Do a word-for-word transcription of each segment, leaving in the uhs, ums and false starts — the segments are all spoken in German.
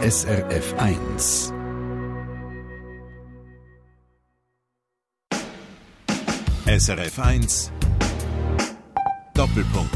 S R F eins. S R F eins Doppelpunkt.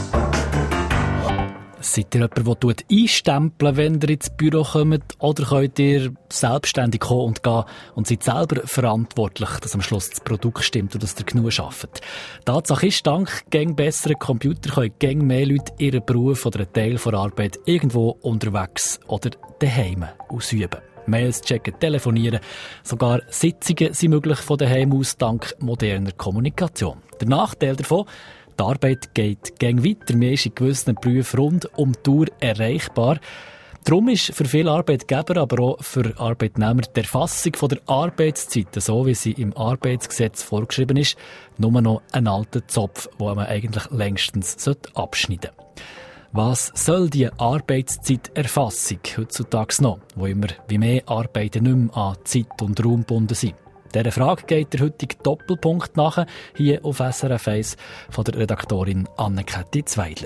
Seid ihr jemand, der einstempeln, wenn ihr ins Büro kommt? Oder könnt ihr selbstständig kommen und gehen und seid selber verantwortlich, dass am Schluss das Produkt stimmt und dass ihr genug arbeitet? Tatsache ist, dank gäng besseren Computer können gäng mehr Leute ihren Beruf oder einen Teil der Arbeit irgendwo unterwegs oder daheim ausüben. Mails checken, telefonieren, sogar Sitzungen sind möglich von daheim aus dank moderner Kommunikation. Der Nachteil davon: die Arbeit geht gäng weiter, man ist in gewissen Berufen rund um die Uhr erreichbar. Darum ist für viele Arbeitgeber, aber auch für Arbeitnehmer die Erfassung von der Arbeitszeit, so wie sie im Arbeitsgesetz vorgeschrieben ist, nur noch ein alter Zopf, den man eigentlich längstens abschneiden sollte. Was soll die Arbeitszeiterfassung heutzutage noch, wo immer wie mehr Arbeiten nicht mehr an Zeit und Raum gebunden sind? Dieser Frage geht der heutige Doppelpunkt nach, hier auf S R F eins von der Redaktorin Anne-Käthi Zweidler.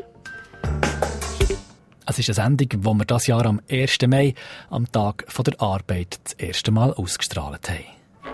Es ist eine Sendung, die wir dieses Jahr am ersten Mai, am Tag der Arbeit, das erste Mal ausgestrahlt haben.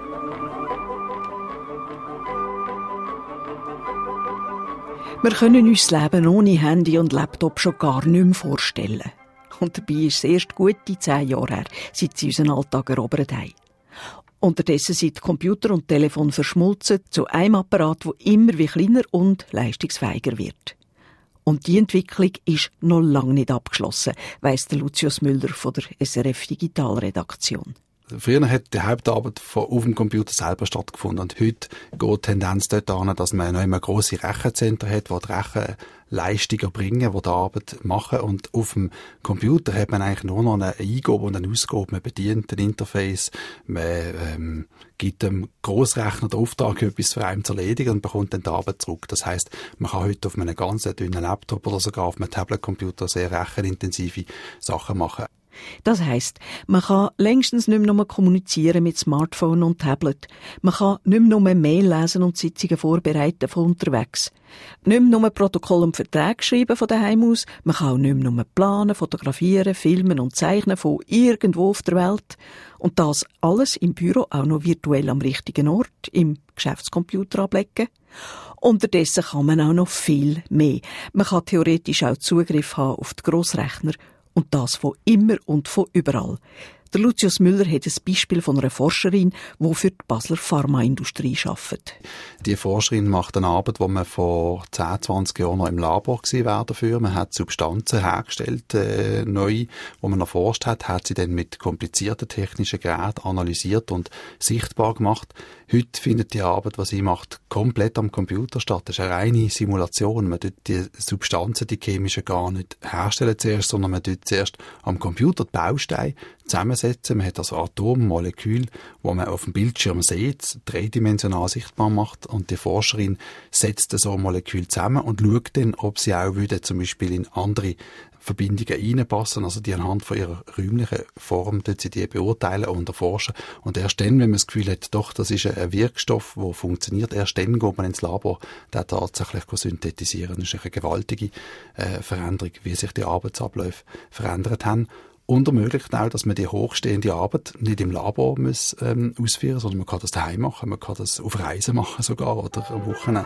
Wir können uns das Leben ohne Handy und Laptop schon gar nicht mehr vorstellen. Und dabei ist es erst gute zehn Jahre her, seit sie unseren Alltag erobert haben. Unterdessen sind Computer und Telefon verschmolzen zu einem Apparat, der immer wie kleiner und leistungsfähiger wird. Und die Entwicklung ist noch lange nicht abgeschlossen, weiss der Lucius Müller von der S R F Digitalredaktion. Früher hat die Hauptarbeit auf dem Computer selber stattgefunden und heute geht die Tendenz dort an, dass man noch immer grosse Rechenzentren hat, die die Rechenleistung erbringen, die die Arbeit machen, und auf dem Computer hat man eigentlich nur noch eine Eingabe und eine Ausgabe. Man bedient ein Interface, man ähm, gibt dem Grossrechner den Auftrag, etwas für einen zu erledigen und bekommt dann die Arbeit zurück. Das heisst, man kann heute auf einem ganz dünnen Laptop oder sogar auf einem Tablet-Computer sehr rechenintensive Sachen machen. Das heisst, man kann längstens nicht mehr nur kommunizieren mit Smartphone und Tablet. Man kann nicht mehr nur Mail lesen und Sitzungen vorbereiten von unterwegs. Nicht mehr nur Protokoll und Verträge schreiben von daheim aus. Man kann auch nicht mehr nur planen, fotografieren, filmen und zeichnen von irgendwo auf der Welt. Und das alles im Büro auch noch virtuell am richtigen Ort, im Geschäftscomputer ablegen. Unterdessen kann man auch noch viel mehr. Man kann theoretisch auch Zugriff haben auf die Grossrechner. Und das von immer und von überall. Der Lucius Müller hat ein Beispiel von einer Forscherin, die für die Basler Pharmaindustrie arbeitet. Die Forscherin macht eine Arbeit, die man vor zehn, zwanzig Jahren noch im Labor gewesen wäre dafür. Man hat Substanzen hergestellt, äh, neu, die man erforscht hat, hat sie dann mit komplizierten technischen Geräten analysiert und sichtbar gemacht. Heute findet die Arbeit, die sie macht, komplett am Computer statt. Das ist eine reine Simulation. Man tut die Substanzen, die chemischen, gar nicht herstellen zuerst, sondern man tut zuerst am Computer die Bausteine zusammensetzen. Man hat also Atom, Molekül, wo man auf dem Bildschirm sieht, dreidimensional sichtbar macht, und die Forscherin setzt so Molekül zusammen und schaut dann, ob sie auch wieder zum Beispiel in andere Verbindungen reinpassen, also die anhand von ihrer räumlichen Form dort sie die beurteilen und erforschen. Und erst dann, wenn man das Gefühl hat, doch, das ist ein Wirkstoff, der funktioniert, erst dann geht man ins Labor, den tatsächlich synthetisieren. Das ist eine gewaltige äh, Veränderung, wie sich die Arbeitsabläufe verändert haben. Und ermöglicht auch, dass man die hochstehende Arbeit nicht im Labor muss, ähm, ausführen muss, sondern man kann das daheim machen, man kann das auf Reisen machen sogar oder am Wochenende.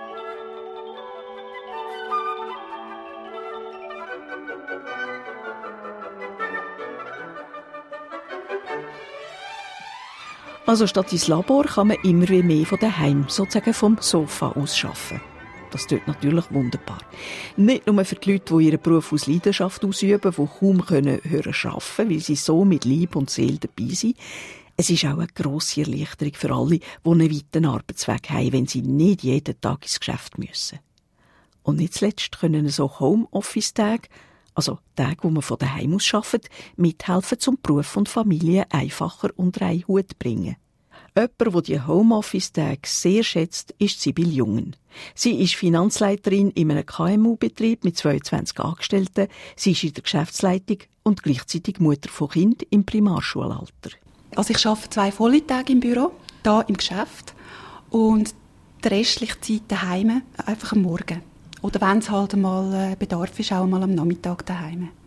Also statt ins Labor kann man immer wie mehr von daheim, sozusagen vom Sofa aus arbeiten. Das tut natürlich wunderbar. Nicht nur für die Leute, die ihren Beruf aus Leidenschaft ausüben, die kaum können hören arbeiten, weil sie so mit Leib und Seele dabei sind. Es ist auch eine grosse Erleichterung für alle, die einen weiten Arbeitsweg haben, wenn sie nicht jeden Tag ins Geschäft müssen. Und nicht zuletzt können so Homeoffice-Tage, also Tage, wo man von daheim aus arbeitet, mithelfen, zum Beruf und Familie einfacher unter einen Hut zu bringen. Jemand, der die Homeoffice-Tage sehr schätzt, ist Sibylle Jungen. Sie ist Finanzleiterin in einem K M U-Betrieb mit zweiundzwanzig Angestellten. Sie ist in der Geschäftsleitung und gleichzeitig Mutter von Kindern im Primarschulalter. Also ich arbeite zwei volle Tage im Büro, hier im Geschäft, und die restliche Zeit daheim, einfach am Morgen. Oder wenn es halt mal Bedarf ist, auch mal am Nachmittag daheim.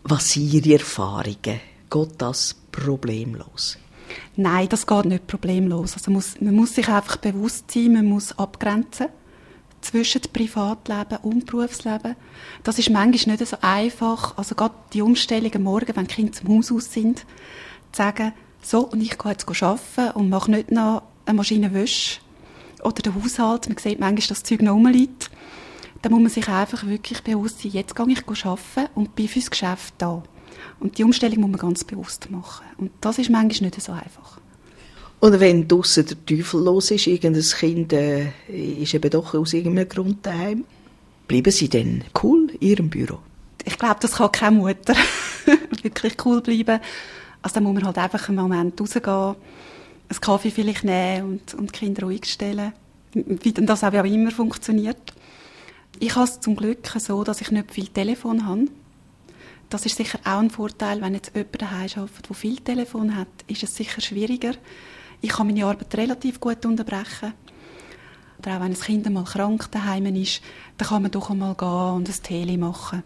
Was sind Ihre Erfahrungen? Geht das problemlos? Nein, das geht nicht problemlos. Also muss, man muss sich einfach bewusst sein, man muss abgrenzen zwischen dem Privatleben und dem Berufsleben. Das ist manchmal nicht so einfach. Also gerade die Umstellung am Morgen, wenn die Kinder zum Haus aus sind, zu sagen, so, und ich gehe jetzt arbeiten und mache nicht noch eine Maschinenwäsche oder den Haushalt. Man sieht manchmal, dass das Zeug noch rumliegt. Da muss man sich einfach wirklich bewusst sein, jetzt gehe ich arbeiten und bin fürs Geschäft da. Und die Umstellung muss man ganz bewusst machen. Und das ist manchmal nicht so einfach. Und wenn draussen der Teufel los ist, irgendein Kind äh, ist eben doch aus irgendeinem Grund daheim, bleiben Sie dann cool in Ihrem Büro? Ich glaube, das kann keine Mutter wirklich cool bleiben. Also da muss man halt einfach einen Moment rausgehen, einen Kaffee vielleicht nehmen und, und die Kinder ruhig stellen. Wie denn das auch immer funktioniert. Ich habe es zum Glück so, dass ich nicht viel Telefon habe. Das ist sicher auch ein Vorteil, wenn jetzt jemand daheim arbeitet, der viel Telefon hat, ist es sicher schwieriger. Ich kann meine Arbeit relativ gut unterbrechen. Oder auch wenn ein Kind mal krank daheim ist, dann kann man doch einmal gehen und ein Tele machen.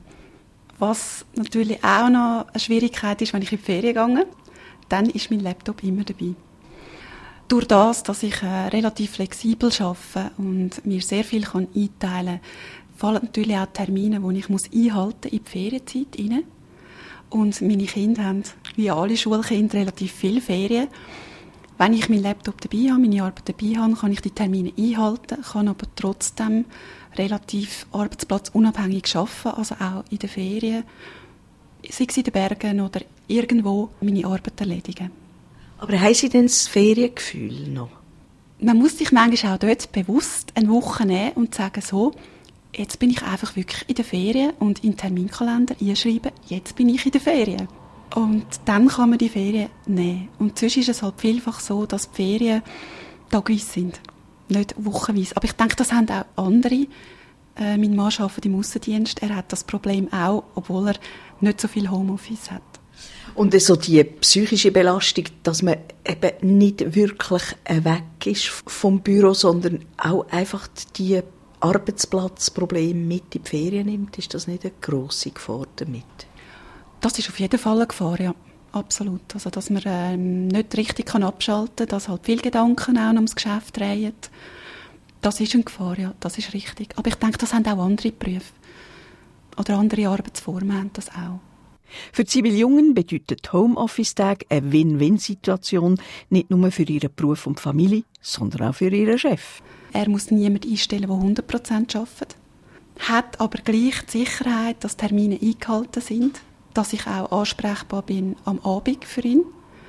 Was natürlich auch noch eine Schwierigkeit ist, wenn ich in die Ferien gehe, dann ist mein Laptop immer dabei. Durch das, dass ich äh, relativ flexibel arbeite und mir sehr viel kann einteilen kann, fallen natürlich auch Termine, die ich muss einhalten in die Ferienzeit rein. Und meine Kinder haben, wie alle Schulkinder, relativ viele Ferien. Wenn ich meinen Laptop dabei habe, meine Arbeit dabei habe, kann ich die Termine einhalten, kann aber trotzdem relativ arbeitsplatzunabhängig arbeiten, also auch in den Ferien, sei es in den Bergen oder irgendwo, meine Arbeit erledigen. Aber haben Sie denn das Feriengefühl noch? Man muss sich manchmal auch dort bewusst eine Woche nehmen und sagen, so, jetzt bin ich einfach wirklich in der Ferien und in den Terminkalender einschreiben, jetzt bin ich in der Ferien. Und dann kann man die Ferien nehmen. Und sonst ist es halt vielfach so, dass die Ferien tageweise sind, nicht wochenweise. Aber ich denke, das haben auch andere. Äh, mein Mann arbeitet im Aussendienst, er hat das Problem auch, obwohl er nicht so viel Homeoffice hat. Und so die psychische Belastung, dass man eben nicht wirklich weg ist vom Büro, sondern auch einfach die Arbeitsplatzprobleme mit in die Ferien nimmt, ist das nicht eine grosse Gefahr damit? Das ist auf jeden Fall eine Gefahr, ja. Absolut. Also, dass man ähm, nicht richtig kann abschalten kann, dass halt viele Gedanken auch noch ums Geschäft drehen. Das ist eine Gefahr, ja. Das ist richtig. Aber ich denke, das haben auch andere Berufe. Oder andere Arbeitsformen haben das auch. Für Sibylle Jungen bedeutet Homeoffice-Tag eine Win-Win-Situation, nicht nur für ihren Beruf und Familie, sondern auch für ihren Chef. Er muss niemanden einstellen, der hundert Prozent arbeitet, hat aber gleich die Sicherheit, dass Termine eingehalten sind, dass ich auch ansprechbar bin am Abend für ihn.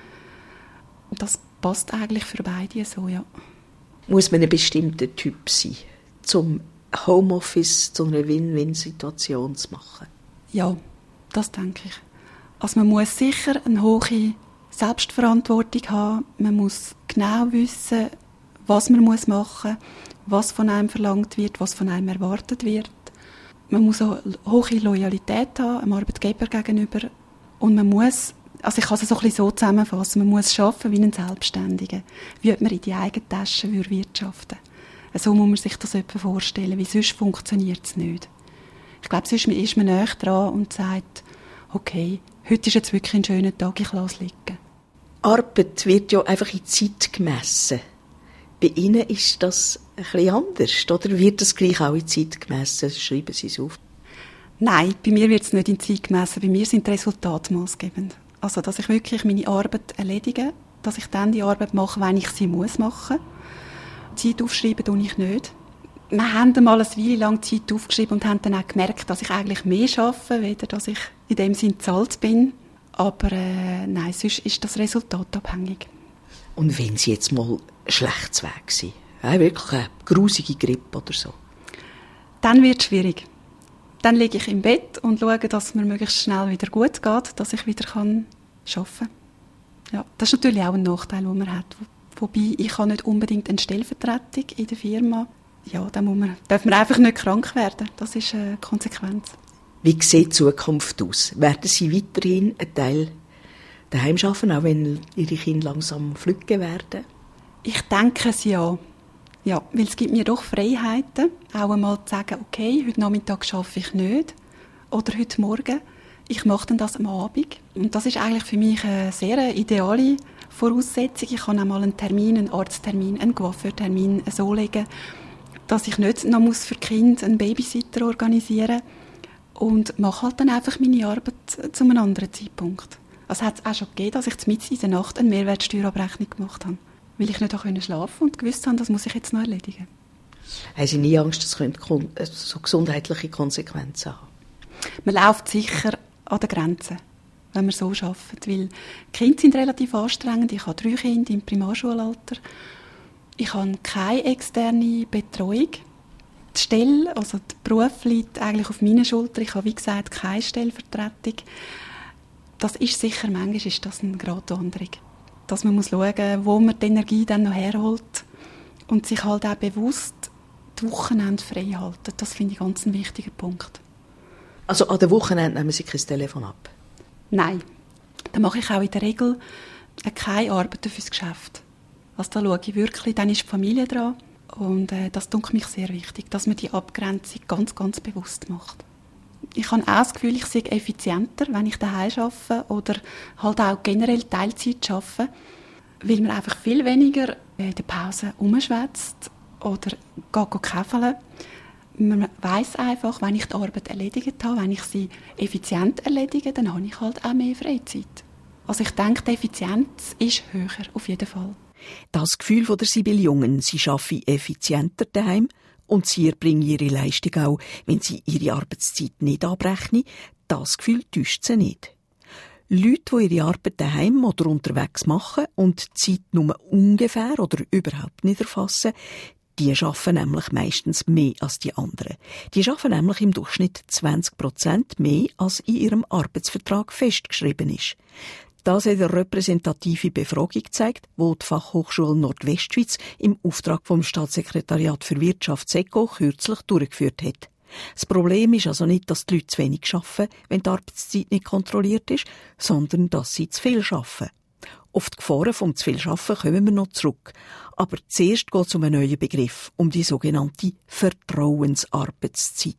Das passt eigentlich für beide so, ja. Muss man ein bestimmter Typ sein, um Homeoffice zu einer Win-Win-Situation zu machen? Ja, das denke ich. Also man muss sicher eine hohe Selbstverantwortung haben. Man muss genau wissen, was man machen muss, was von einem verlangt wird, was von einem erwartet wird. Man muss auch hohe Loyalität haben, einem Arbeitgeber gegenüber. Und man muss, also ich kann es so ein bisschen so zusammenfassen, man muss arbeiten wie ein Selbstständiger. Wie man in die eigene Tasche wirtschaften würde. So muss man sich das etwa vorstellen, weil sonst funktioniert es nicht. Ich glaube, sonst ist man näher dran und sagt, okay, heute ist jetzt wirklich ein schöner Tag, ich lasse es liegen. Arbeit wird ja einfach in Zeit gemessen. Bei Ihnen ist das ein bisschen anders, oder wird das gleich auch in Zeit gemessen? Schreiben Sie es auf? Nein, bei mir wird es nicht in Zeit gemessen. Bei mir sind die Resultate maßgebend. Also, dass ich wirklich meine Arbeit erledige, dass ich dann die Arbeit mache, wenn ich sie muss machen. Zeit aufschreiben tue ich nicht. Wir haben einmal eine Weile lang Zeit aufgeschrieben und haben dann auch gemerkt, dass ich eigentlich mehr arbeite, weder dass ich in dem Sinn bezahlt bin. Aber äh, nein, sonst ist das Resultat abhängig. Und wenn Sie jetzt mal schlecht weg sind, ja, wirklich eine grusige Grippe oder so? Dann wird es schwierig. Dann liege ich im Bett und schaue, dass es mir möglichst schnell wieder gut geht, dass ich wieder arbeiten kann. Ja, das ist natürlich auch ein Nachteil, den man hat. Wobei, ich habe nicht unbedingt eine Stellvertretung in der Firma. Ja, da muss man, darf man einfach nicht krank werden. Das ist eine Konsequenz. Wie sieht die Zukunft aus? Werden Sie weiterhin einen Teil daheim arbeiten, auch wenn Ihre Kinder langsam flügge werden? Ich denke es ja. Ja, weil es gibt mir doch Freiheiten, auch einmal zu sagen, okay, heute Nachmittag arbeite ich nicht oder heute Morgen. Ich mache dann das am Abend. Und das ist eigentlich für mich eine sehr ideale Voraussetzung. Ich kann auch mal einen Termin, einen Arzttermin, einen Coiffeurtermin so legen, dass ich nicht noch muss für Kind einen Babysitter organisieren muss. Und mache halt dann einfach meine Arbeit zu einem anderen Zeitpunkt. Also hat es auch schon gegeben, dass ich mitten in der Nacht eine Mehrwertsteuerabrechnung gemacht habe. Weil ich nicht schlafen konnte und gewusst habe, das muss ich jetzt noch erledigen. Haben Sie nie Angst, das könnte so gesundheitliche Konsequenzen haben? Man läuft sicher an der Grenze, wenn man so arbeitet. Weil die Kinder sind relativ anstrengend. Ich habe drei Kinder im Primarschulalter. Ich habe keine externe Betreuung. Die Stelle, also der Beruf liegt eigentlich auf meinen Schultern. Ich habe, wie gesagt, keine Stellvertretung. Das ist sicher, manchmal ist das eine Gratwanderung. Dass man muss schauen, wo man die Energie dann noch herholt und sich halt auch bewusst die Wochenende frei halten. Das finde ich ganz einen wichtigen Punkt. Also an den Wochenenden nehmen Sie kein Telefon ab? Nein. Da mache ich auch in der Regel keine Arbeit fürs Geschäft. Also da schaue ich wirklich, dann ist die Familie dran. Und äh, das tut mich sehr wichtig, dass man die Abgrenzung ganz, ganz bewusst macht. Ich habe auch das Gefühl, ich sei effizienter, wenn ich daheim arbeite oder halt auch generell Teilzeit arbeite, weil man einfach viel weniger in der Pause rumschwätzt oder geht käfeln. Man weiss einfach, wenn ich die Arbeit erledigt habe, wenn ich sie effizient erledige, dann habe ich halt auch mehr Freizeit. Also ich denke, die Effizienz ist höher, auf jeden Fall. Das Gefühl von der Sibylle Jungen, sie arbeite effizienter daheim und sie erbringe ihre Leistung auch, wenn sie ihre Arbeitszeit nicht abrechnen, das Gefühl täuscht sie nicht. Leute, die ihre Arbeit daheim oder unterwegs machen und die Zeit nur ungefähr oder überhaupt nicht erfassen, die arbeiten nämlich meistens mehr als die anderen. Die arbeiten nämlich im Durchschnitt zwanzig Prozent mehr, als in ihrem Arbeitsvertrag festgeschrieben ist. Das hat eine repräsentative Befragung gezeigt, die die Fachhochschule Nordwestschweiz im Auftrag vom Staatssekretariat für Wirtschaft SECO kürzlich durchgeführt hat. Das Problem ist also nicht, dass die Leute zu wenig arbeiten, wenn die Arbeitszeit nicht kontrolliert ist, sondern dass sie zu viel arbeiten. Auf die Gefahren vom zu viel Arbeiten kommen wir noch zurück. Aber zuerst geht es um einen neuen Begriff, um die sogenannte Vertrauensarbeitszeit.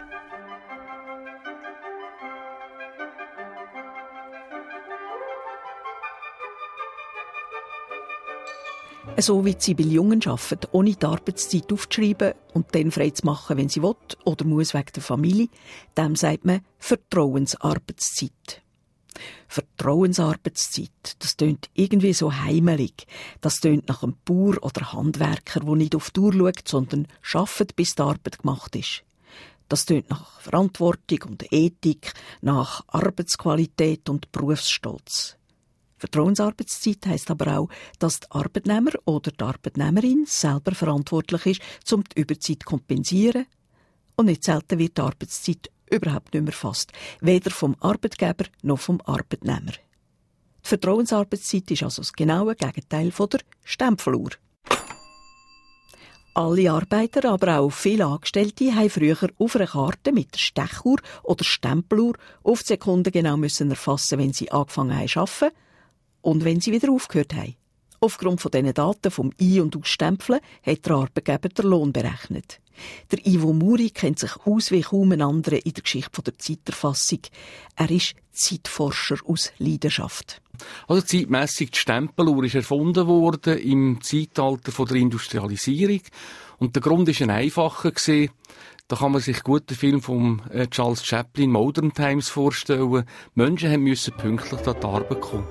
So wie Sibylle Jungen arbeitet, ohne die Arbeitszeit aufzuschreiben und dann frei zu machen, wenn sie will oder muss wegen der Familie, dem sagt man Vertrauensarbeitszeit. Vertrauensarbeitszeit, das tönt irgendwie so heimelig. Das tönt nach einem Bauer oder Handwerker, der nicht auf die Uhr schaut, sondern arbeitet, bis die Arbeit gemacht ist. Das tönt nach Verantwortung und Ethik, nach Arbeitsqualität und Berufsstolz. Vertrauensarbeitszeit heisst aber auch, dass der Arbeitnehmer oder die Arbeitnehmerin selber verantwortlich ist, um die Überzeit zu kompensieren. Und nicht selten wird die Arbeitszeit überhaupt nicht mehr erfasst, weder vom Arbeitgeber noch vom Arbeitnehmer. Die Vertrauensarbeitszeit ist also das genaue Gegenteil von der Stempeluhr. Alle Arbeiter, aber auch viele Angestellte, haben früher auf einer Karte mit der Stechuhr oder Stempeluhr auf die Sekunde genau müssen erfassen, wenn sie angefangen haben zu arbeiten und wenn sie wieder aufgehört haben. Aufgrund von diesen Daten vom Ein- und Ausstempeln hat der Arbeitgeber den Lohn berechnet. Der Ivo Muri kennt sich aus wie kaum ein anderer in der Geschichte der Zeiterfassung. Er ist Zeitforscher aus Leidenschaft. Also zeitmässig die Stempeluhr ist erfunden worden im Zeitalter von der Industrialisierung. Und der Grund war ein einfacher. Da kann man sich gut den Film von Charles Chaplin, Modern Times, vorstellen. Menschen mussten pünktlich an die Arbeit kommen.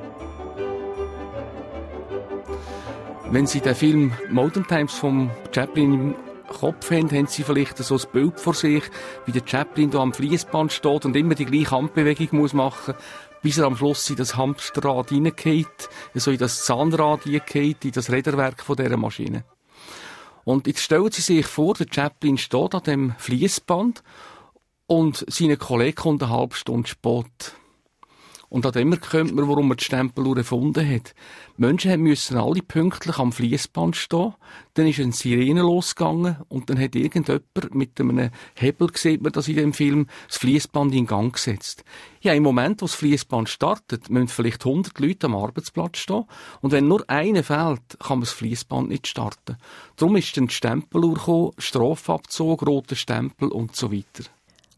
Wenn Sie den Film Modern Times von Chaplin im Kopf haben, haben Sie vielleicht so ein Bild vor sich, wie der Chaplin da am Fließband steht und immer die gleiche Handbewegung muss machen, bis er am Schluss in das Hamsterrad hineingeht, so in das Zahnrad hineingeht, in das Räderwerk von dieser Maschine. Und jetzt stellen Sie sich vor, der Chaplin steht an dem Fließband und seine Kollege kommt eine halbe Stunde spät. Und an dem erkennt man, warum er die Stempeluhr erfunden hat. Die Menschen mussten alle pünktlich am Fließband stehen. Dann ist eine Sirene losgegangen und dann hat irgendjemand mit einem Hebel, sieht man das in dem Film, das Fließband in Gang gesetzt. Ja, im Moment, wo das Fließband startet, müssen vielleicht hundert Leute am Arbeitsplatz stehen. Und wenn nur einer fehlt, kann man das Fließband nicht starten. Darum ist dann die Stempeluhr gekommen, Strafabzug, roter Stempel und so weiter.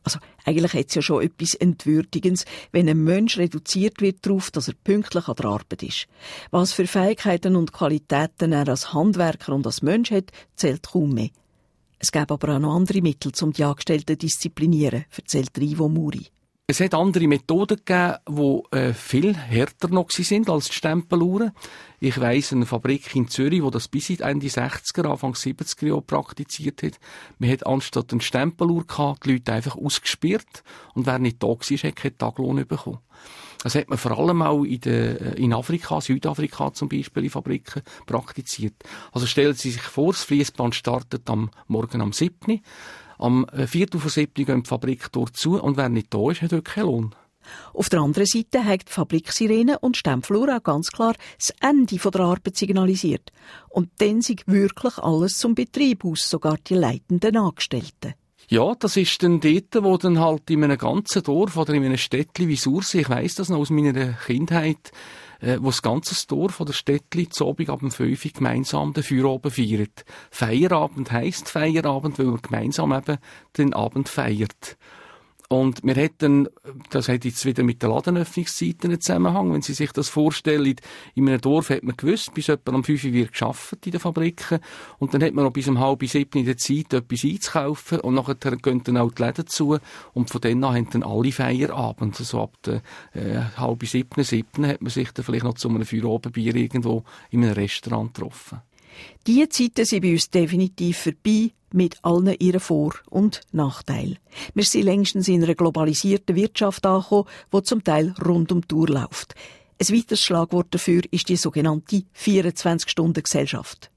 Also eigentlich hat es ja schon etwas Entwürdigendes, wenn ein Mensch reduziert wird darauf, dass er pünktlich an der Arbeit ist. Was für Fähigkeiten und Qualitäten er als Handwerker und als Mensch hat, zählt kaum mehr. Es gäbe aber auch noch andere Mittel, um die Angestellten zu disziplinieren, erzählt Ivo Muri. Es hat andere Methoden gegeben, die äh, viel härter noch sind als die Stempeluhren. Ich weiss, eine Fabrik in Zürich, die das bis Ende sechziger, Anfang siebziger Jahre praktiziert hat. Man hat anstatt eine Stempeluhr gehabt, die Leute einfach ausgesperrt. Und wer nicht da war, hat keinen Taglohn bekommen. Das hat man vor allem auch in, der, in Afrika, Südafrika zum Beispiel, in Fabriken praktiziert. Also stellen Sie sich vor, das Fließband startet am Morgen am siebten Am Viertel vor siebten gehen die Fabrik dort zu und wer nicht da ist, hat dort keinen Lohn. Auf der anderen Seite haben die Fabriksirene und Stempelուhr auch ganz klar das Ende der Arbeit signalisiert. Und dann sind wirklich alles zum Betrieb aus, sogar die leitenden Angestellten. Ja, das ist dann dort, wo dann halt in einem ganzen Dorf oder in einem Städtli wie Sursee, ich weiss das noch aus meiner Kindheit, äh, wo das ganze Dorf von der Städtli zu Abend ab dem fünf Uhr gemeinsam den Feierabend feiert. Feierabend heisst Feierabend, weil man gemeinsam eben den Abend feiert. Und wir hätten, das hat jetzt wieder mit den Ladenöffnungszeiten einen Zusammenhang, wenn Sie sich das vorstellen, in einem Dorf hat man gewusst, bis etwa am fünf Uhr wird gearbeitet in den Fabriken und dann hat man noch bis um halb sieben in der Zeit etwas einzukaufen und nachher gehen dann auch die Läden zu und von dann an haben dann alle Feierabend. Also ab der äh, halb sieben, sieben hat man sich dann vielleicht noch zu einem Feierabendbier irgendwo in einem Restaurant getroffen. Diese Zeiten sind bei uns definitiv vorbei, mit allen ihren Vor- und Nachteilen. Wir sind längstens in einer globalisierten Wirtschaft angekommen, die zum Teil rund um die Uhr läuft. Ein weiteres Schlagwort dafür ist die sogenannte vierundzwanzig-Stunden-Gesellschaft.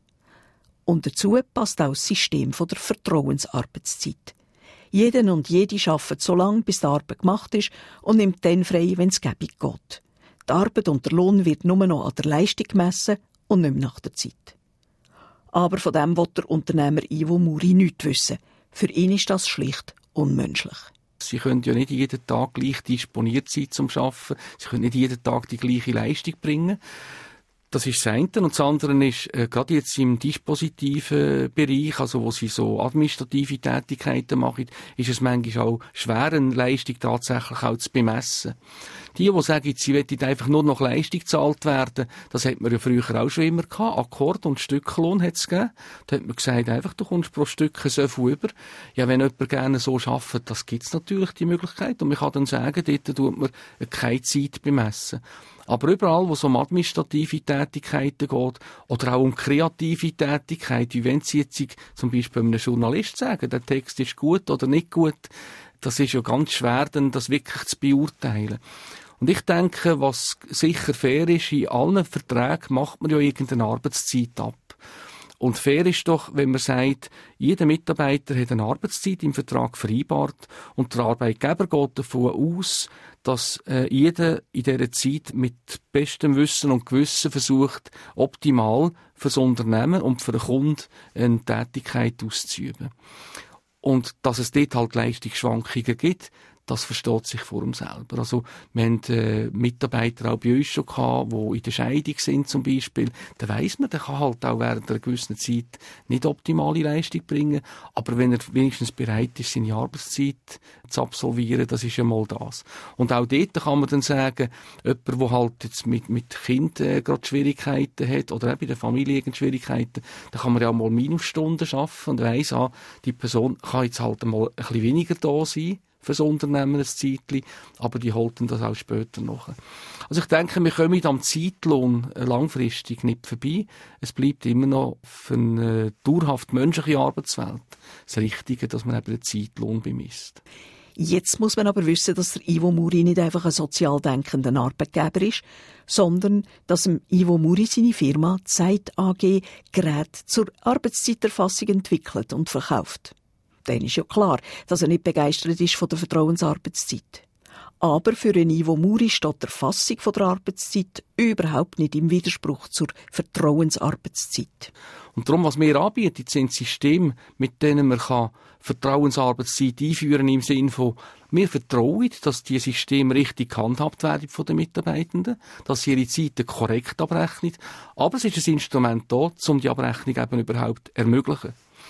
Und dazu passt auch das System der Vertrauensarbeitszeit. Jeder und jede arbeitet so lange, bis die Arbeit gemacht ist und nimmt dann frei, wenn es gäbig geht. Die Arbeit und der Lohn wird nur noch an der Leistung gemessen und nicht mehr nach der Zeit. Aber von dem will der Unternehmer Ivo Muri nichts wissen. Für ihn ist das schlicht unmenschlich. Sie können ja nicht jeden Tag gleich disponiert sein zum Arbeiten. Sie können nicht jeden Tag die gleiche Leistung bringen. Das ist das eine. Und das andere ist, äh, gerade jetzt im dispositiven Bereich, also wo Sie so administrative Tätigkeiten machen, ist es manchmal auch schwer, eine Leistung tatsächlich auch zu bemessen. Die, die sagen, sie wollen einfach nur noch Leistung gezahlt werden, das hat man ja früher auch schon immer gehabt. Akkord und Stücklohn hat es gegeben. Da hat man gesagt, einfach, du kommst pro Stück so viel über. Ja, wenn jemand gerne so arbeitet, das gibt es natürlich die Möglichkeit. Und man kann dann sagen, dort tut man keine Zeit bemessen. Aber überall, wo es um administrative Tätigkeiten geht, oder auch um kreative Tätigkeiten, wie wenn Sie jetzt zum Beispiel einem Journalist sagen, der Text ist gut oder nicht gut, das ist ja ganz schwer, dann das wirklich zu beurteilen. Und ich denke, was sicher fair ist, in allen Verträgen macht man ja irgendeine Arbeitszeit ab. Und fair ist doch, wenn man sagt, jeder Mitarbeiter hat eine Arbeitszeit im Vertrag vereinbart und der Arbeitgeber geht davon aus, dass äh, jeder in dieser Zeit mit bestem Wissen und Gewissen versucht, optimal für das Unternehmen und für den Kunden eine Tätigkeit auszuüben. Und dass es dort halt Leistungsschwankungen gibt, das versteht sich vor dem selber. Also, wir haben äh, Mitarbeiter auch bei uns schon gehabt, die in der Scheidung sind zum Beispiel. Da weiss man, der kann halt auch während einer gewissen Zeit nicht optimale Leistung bringen. Aber wenn er wenigstens bereit ist, seine Arbeitszeit zu absolvieren, das ist ja mal das. Und auch dort kann man dann sagen, jemand, der halt jetzt mit, mit Kind äh, gerade Schwierigkeiten hat oder auch bei der Familie irgendeine Schwierigkeiten, da kann man ja auch mal Minusstunden arbeiten und weiss, ah, die Person kann jetzt halt mal ein bisschen weniger da sein für das Unternehmen ein Zeitchen, aber die halten das auch später noch. Also ich denke, wir kommen am Zeitlohn langfristig nicht vorbei. Es bleibt immer noch für eine dauerhaft menschliche Arbeitswelt das Richtige, dass man eben den Zeitlohn bemisst. Jetzt muss man aber wissen, dass der Ivo Muri nicht einfach ein sozial denkender Arbeitgeber ist, sondern dass im Ivo Muri seine Firma Zeit A G Geräte zur Arbeitszeiterfassung entwickelt und verkauft. Dann ist ja klar, dass er nicht begeistert ist von der Vertrauensarbeitszeit. Aber für einen Ivo Muri steht die Erfassung von der Arbeitszeit überhaupt nicht im Widerspruch zur Vertrauensarbeitszeit. Und darum, was wir anbieten, sind Systeme, mit denen man kann Vertrauensarbeitszeit einführen kann, im Sinne von, wir vertrauen, dass die Systeme richtig gehandhabt werden von den Mitarbeitenden, dass sie ihre Zeiten korrekt abrechnen. Aber es ist ein Instrument da, um die Abrechnung eben überhaupt zu ermöglichen.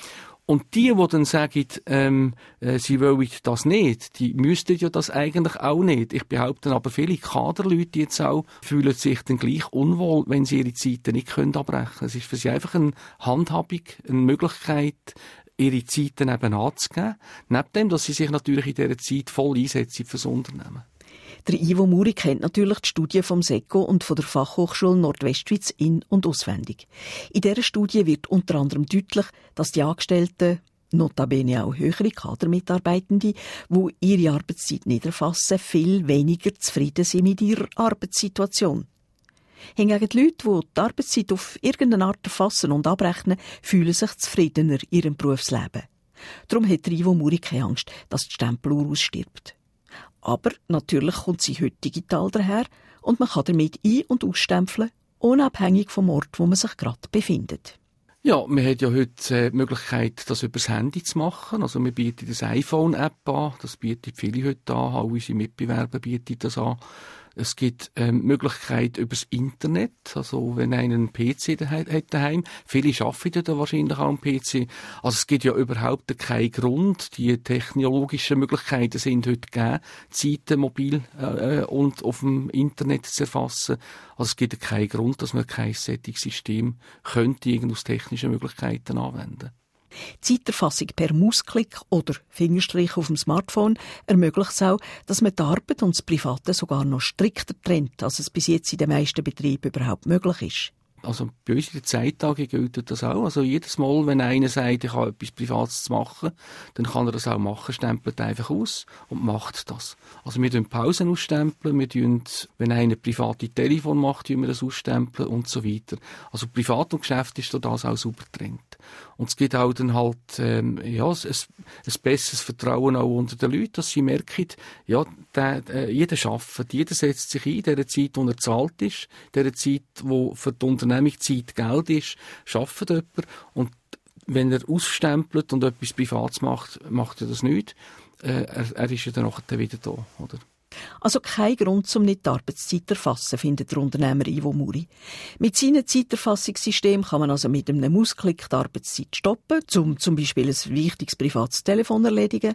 Und die, die dann sagen, ähm, äh, sie wollen das nicht, die müssten ja das eigentlich auch nicht. Ich behaupte aber, viele Kaderleute jetzt auch fühlen sich dann gleich unwohl, wenn sie ihre Zeiten nicht können abbrechen können. Es ist für sie einfach eine Handhabung, eine Möglichkeit, ihre Zeiten eben anzugeben. Neben dem, dass sie sich natürlich in dieser Zeit voll einsetzen für das Unternehmen. Der Ivo Muri kennt natürlich die Studie vom SECO und von der Fachhochschule Nordwestschweiz in- und auswendig. In dieser Studie wird unter anderem deutlich, dass die Angestellten, notabene auch höhere Kadermitarbeitende, die ihre Arbeitszeit nicht erfassen, viel weniger zufrieden sind mit ihrer Arbeitssituation. Hingegen die Leute, die die Arbeitszeit auf irgendeine Art erfassen und abrechnen, fühlen sich zufriedener in ihrem Berufsleben. Darum hat Ivo Muri keine Angst, dass die Stempeluhr ausstirbt. Aber natürlich kommt sie heute digital daher und man kann damit ein- und ausstempeln, unabhängig vom Ort, wo man sich gerade befindet. Ja, man hat ja heute die Möglichkeit, das über das Handy zu machen. Also wir bieten das iPhone-App an, das bieten viele heute an, auch unsere Mitbewerber bieten das an. Es gibt ähm, Möglichkeit übers Internet, also wenn einer einen P C hat daheim. Viele arbeiten da wahrscheinlich auch am P C. Also es gibt ja überhaupt keinen Grund. Die technologischen Möglichkeiten sind heute gegeben, Zeiten mobil äh, und auf dem Internet zu erfassen. Also es gibt keinen Grund, dass man kein solches System könnte irgend aus technischen Möglichkeiten anwenden. Zeiterfassung per Mausklick oder Fingerstrich auf dem Smartphone ermöglicht es auch, dass man die Arbeit und das Private sogar noch strikter trennt, als es bis jetzt in den meisten Betrieben überhaupt möglich ist. Also bei uns in den Zeittagen gilt das auch. Also jedes Mal, wenn einer sagt, ich habe etwas Privates zu machen, dann kann er das auch machen, stempelt einfach aus und macht das. Also wir tun Pausen ausstempeln, wir tun, wenn einer private Telefon macht, tun wir das ausstempeln und so weiter. Also Privat und Geschäft ist das auch super getrennt. Und es gibt auch dann halt ähm, ja, ein, ein besseres Vertrauen auch unter den Leuten, dass sie merken, ja, der, der, jeder arbeitet, jeder setzt sich ein in der Zeit, wo er zahlt ist, in der Zeit, wo für die Unternehmung Zeit Geld ist, arbeitet jemand. Und wenn er ausstempelt und etwas Privates macht, macht er das nicht. Äh, er, er ist ja dann nachher wieder da, oder? Also kein Grund, um nicht die Arbeitszeit zu erfassen, findet der Unternehmer Ivo Muri. Mit seinem Zeiterfassungssystem kann man also mit einem Mausklick die Arbeitszeit stoppen, um zum Beispiel ein wichtiges privates Telefon zu erledigen.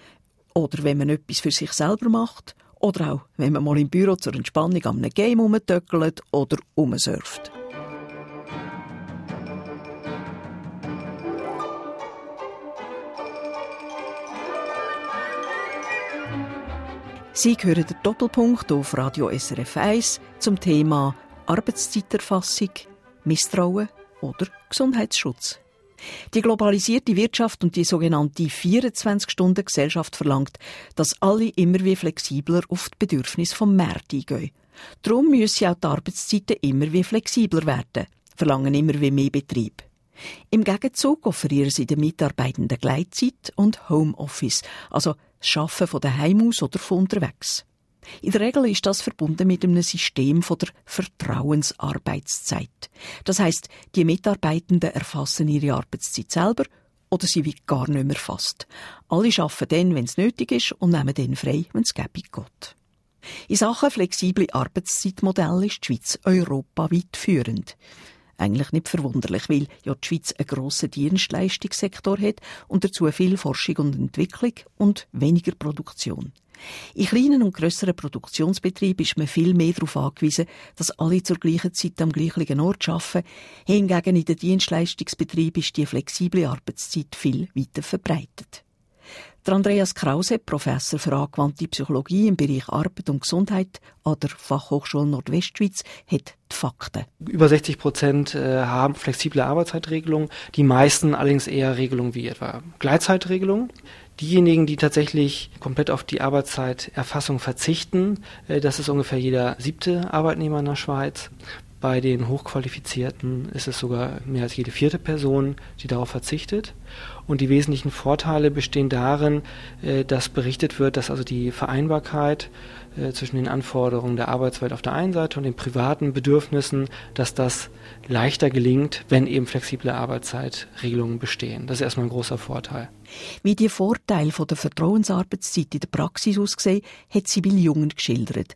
Oder wenn man etwas für sich selber macht. Oder auch, wenn man mal im Büro zur Entspannung an einem Game rumtöckelt oder rumsurft. Sie hören den Doppelpunkt auf Radio S R F eins zum Thema Arbeitszeiterfassung, Misstrauen oder Gesundheitsschutz. Die globalisierte Wirtschaft und die sogenannte vierundzwanzig-Stunden-Gesellschaft verlangt, dass alle immer wie flexibler auf die Bedürfnisse vom Markt eingehen. Darum müssen auch die Arbeitszeiten immer wie flexibler werden, verlangen immer wie mehr Betrieb. Im Gegenzug offerieren sie den Mitarbeitenden Gleitzeit und Homeoffice, also das Arbeiten von daheim aus oder von unterwegs. In der Regel ist das verbunden mit einem System von der Vertrauensarbeitszeit. Das heisst, die Mitarbeitenden erfassen ihre Arbeitszeit selber oder sie wird gar nicht mehr erfasst. Alle arbeiten dann, wenn es nötig ist, und nehmen dann frei, wenn es gäbig geht. In Sachen flexible Arbeitszeitmodelle ist die Schweiz europaweit führend. Eigentlich nicht verwunderlich, weil ja die Schweiz einen grossen Dienstleistungssektor hat und dazu viel Forschung und Entwicklung und weniger Produktion. In kleinen und grösseren Produktionsbetrieben ist man viel mehr darauf angewiesen, dass alle zur gleichen Zeit am gleichen Ort arbeiten. Hingegen in den Dienstleistungsbetrieben ist die flexible Arbeitszeit viel weiter verbreitet. Der Andreas Krause, Professor für angewandte Psychologie im Bereich Arbeit und Gesundheit an der Fachhochschule Nordwestschweiz, hat die Fakten. Über sechzig Prozent haben flexible Arbeitszeitregelungen, die meisten allerdings eher Regelungen wie etwa Gleitzeitregelungen. Diejenigen, die tatsächlich komplett auf die Arbeitszeiterfassung verzichten, das ist ungefähr jeder siebte Arbeitnehmer in der Schweiz. Bei den Hochqualifizierten ist es sogar mehr als jede vierte Person, die darauf verzichtet. Und die wesentlichen Vorteile bestehen darin, dass berichtet wird, dass also die Vereinbarkeit zwischen den Anforderungen der Arbeitswelt auf der einen Seite und den privaten Bedürfnissen, dass das leichter gelingt, wenn eben flexible Arbeitszeitregelungen bestehen. Das ist erstmal ein großer Vorteil. Wie die Vorteile der Vertrauensarbeitszeit in der Praxis aussehen, hat Sibylle Jungen geschildert.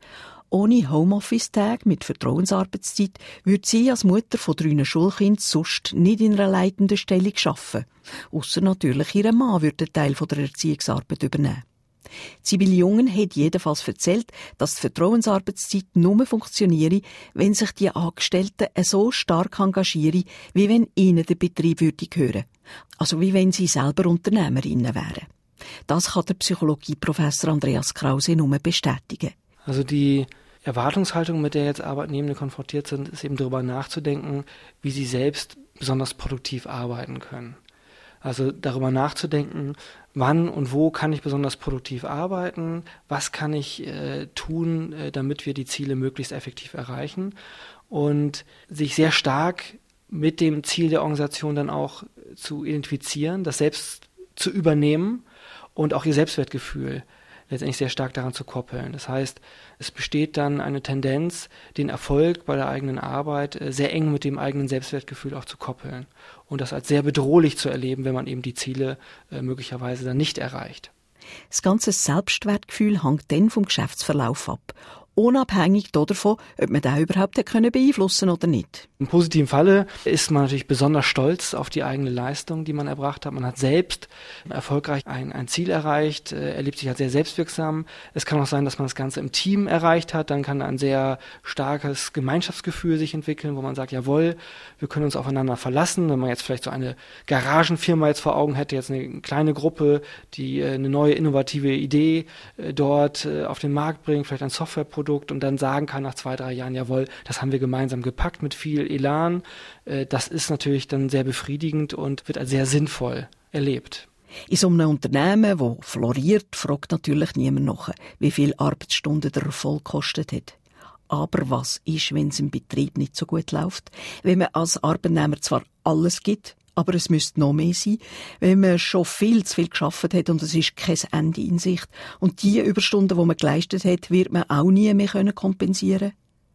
ohne Homeoffice-Tage mit Vertrauensarbeitszeit würde sie als Mutter von drei Schulkindern sonst nicht in einer leitenden Stellung arbeiten. Ausser natürlich ihr Mann würde einen Teil der Erziehungsarbeit übernehmen. Sibylle Jungen hat jedenfalls erzählt, dass die Vertrauensarbeitszeit nur funktioniere, wenn sich die Angestellten so stark engagieren, wie wenn ihnen der Betrieb würde gehören. Also wie wenn sie selber Unternehmerinnen wären. Das kann der Psychologieprofessor Andreas Krause nur bestätigen. Also die Erwartungshaltung, mit der jetzt Arbeitnehmende konfrontiert sind, ist eben darüber nachzudenken, wie sie selbst besonders produktiv arbeiten können. Also darüber nachzudenken, wann und wo kann ich besonders produktiv arbeiten, was kann ich äh, tun, äh, damit wir die Ziele möglichst effektiv erreichen und sich sehr stark mit dem Ziel der Organisation dann auch zu identifizieren, das selbst zu übernehmen und auch ihr Selbstwertgefühl letztendlich sehr stark daran zu koppeln. Das heißt, es besteht dann eine Tendenz, den Erfolg bei der eigenen Arbeit sehr eng mit dem eigenen Selbstwertgefühl auch zu koppeln und das als sehr bedrohlich zu erleben, wenn man eben die Ziele äh, möglicherweise dann nicht erreicht. Das ganze Selbstwertgefühl hängt dann vom Geschäftsverlauf ab, unabhängig davon, ob man den überhaupt beeinflussen kann oder nicht. Im positiven Falle ist man natürlich besonders stolz auf die eigene Leistung, die man erbracht hat. Man hat selbst erfolgreich ein, ein Ziel erreicht, äh, erlebt sich als sehr selbstwirksam. Es kann auch sein, dass man das Ganze im Team erreicht hat. Dann kann ein sehr starkes Gemeinschaftsgefühl sich entwickeln, wo man sagt, jawohl, wir können uns aufeinander verlassen. Wenn man jetzt vielleicht so eine Garagenfirma jetzt vor Augen hätte, jetzt eine kleine Gruppe, die äh, eine neue innovative Idee äh, dort äh, auf den Markt bringt, vielleicht ein Softwareprodukt, und dann sagen kann nach zwei, drei Jahren, jawohl, das haben wir gemeinsam gepackt mit viel Elan. Das ist natürlich dann sehr befriedigend und wird als sehr sinnvoll erlebt. In so einem Unternehmen, das floriert, fragt natürlich niemand nach, wie viele Arbeitsstunden der Erfolg gekostet hat. Aber was ist, wenn es im Betrieb nicht so gut läuft? Wenn man als Arbeitnehmer zwar alles gibt, aber es müsste noch mehr sein, wenn man schon viel zu viel gearbeitet hat und es ist kein Ende in Sicht. Und die Überstunden, die man geleistet hat, wird man auch nie mehr kompensieren können.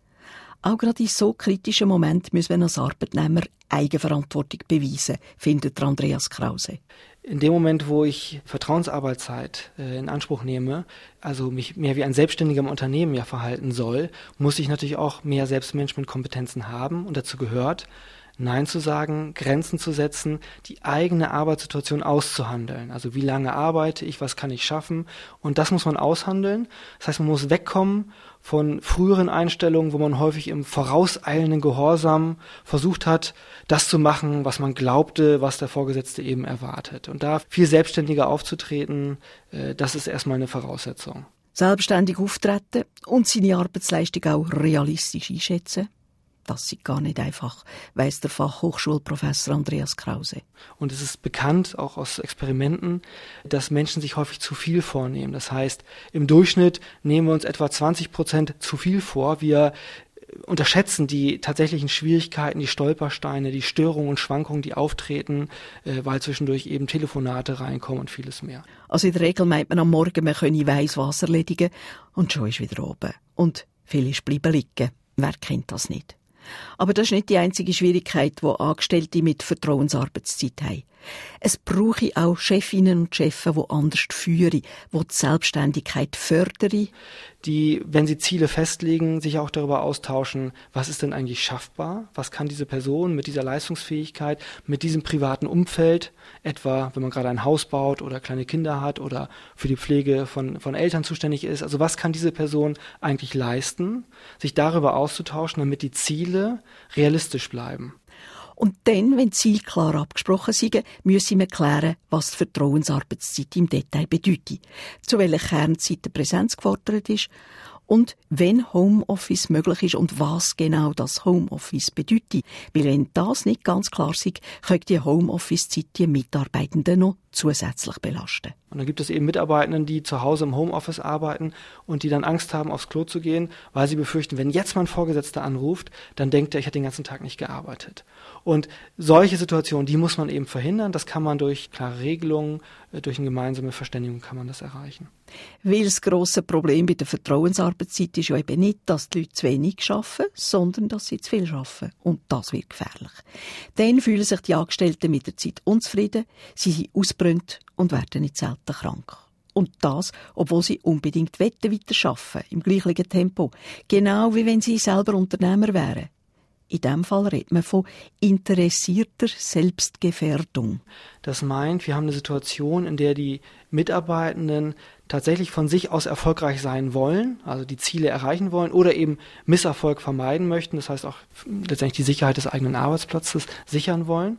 Auch gerade in so kritischen Momenten müssen wir als Arbeitnehmer Eigenverantwortung beweisen, findet Andreas Krause. In dem Moment, wo ich Vertrauensarbeitszeit äh, in Anspruch nehme, also mich mehr wie ein Selbstständiger im Unternehmen ja verhalten soll, muss ich natürlich auch mehr Selbstmanagementkompetenzen haben und dazu gehört, Nein zu sagen, Grenzen zu setzen, die eigene Arbeitssituation auszuhandeln. Also wie lange arbeite ich, was kann ich schaffen? Und das muss man aushandeln. Das heißt, man muss wegkommen von früheren Einstellungen, wo man häufig im vorauseilenden Gehorsam versucht hat, das zu machen, was man glaubte, was der Vorgesetzte eben erwartet. Und da viel selbstständiger aufzutreten, das ist erstmal eine Voraussetzung. Selbstständig auftreten und seine Arbeitsleistung auch realistisch einschätzen. Das ist gar nicht einfach, weiss der Fachhochschulprofessor Andreas Krause. Und es ist bekannt, auch aus Experimenten, dass Menschen sich häufig zu viel vornehmen. Das heißt, im Durchschnitt nehmen wir uns etwa zwanzig Prozent zu viel vor. Wir unterschätzen die tatsächlichen Schwierigkeiten, die Stolpersteine, die Störungen und Schwankungen, die auftreten, weil zwischendurch eben Telefonate reinkommen und vieles mehr. Also in der Regel meint man am Morgen, man könne weiss Wasser erledigen und schon ist wieder oben. Und viel ist bleiben liegen. Wer kennt das nicht? Aber das ist nicht die einzige Schwierigkeit, die Angestellte mit Vertrauensarbeitszeit haben. Es brauche auch Chefinnen und Chefs, die anders führen, die die Selbstständigkeit fördern. Die, wenn sie Ziele festlegen, sich auch darüber austauschen, was ist denn eigentlich schaffbar? Was kann diese Person mit dieser Leistungsfähigkeit, mit diesem privaten Umfeld, etwa wenn man gerade ein Haus baut oder kleine Kinder hat oder für die Pflege von, von Eltern zuständig ist, also was kann diese Person eigentlich leisten? Sich darüber auszutauschen, damit die Ziele realistisch bleiben. Und dann, wenn die Ziele klar abgesprochen sind, müssen wir klären, was die Vertrauensarbeitszeit im Detail bedeutet, zu welcher Kernzeit die Präsenz gefordert ist und wenn Homeoffice möglich ist und was genau das Homeoffice bedeutet. Weil wenn das nicht ganz klar ist, können die Homeoffice-Zeit die Mitarbeitenden noch zusätzlich belasten. Und dann gibt es eben Mitarbeitenden, die zu Hause im Homeoffice arbeiten und die dann Angst haben, aufs Klo zu gehen, weil sie befürchten, wenn jetzt mein Vorgesetzter anruft, dann denkt er, ich hätte den ganzen Tag nicht gearbeitet. Und solche Situationen, die muss man eben verhindern. Das kann man durch klare Regelungen, durch eine gemeinsame Verständigung kann man das erreichen. Weil das grosse Problem bei der Vertrauensarbeitszeit ist ja eben nicht, dass die Leute zu wenig arbeiten, sondern dass sie zu viel arbeiten. Und das wird gefährlich. Dann fühlen sich die Angestellten mit der Zeit unzufrieden, sie sind ausgebrannt und werden nicht selten krank. Und das, obwohl sie unbedingt weiter arbeiten, im gleichen Tempo. Genau wie wenn sie selber Unternehmer wären. In diesem Fall redet man von interessierter Selbstgefährdung. Das meint, wir haben eine Situation, in der die Mitarbeitenden tatsächlich von sich aus erfolgreich sein wollen, also die Ziele erreichen wollen oder eben Misserfolg vermeiden möchten, das heißt auch letztendlich die Sicherheit des eigenen Arbeitsplatzes sichern wollen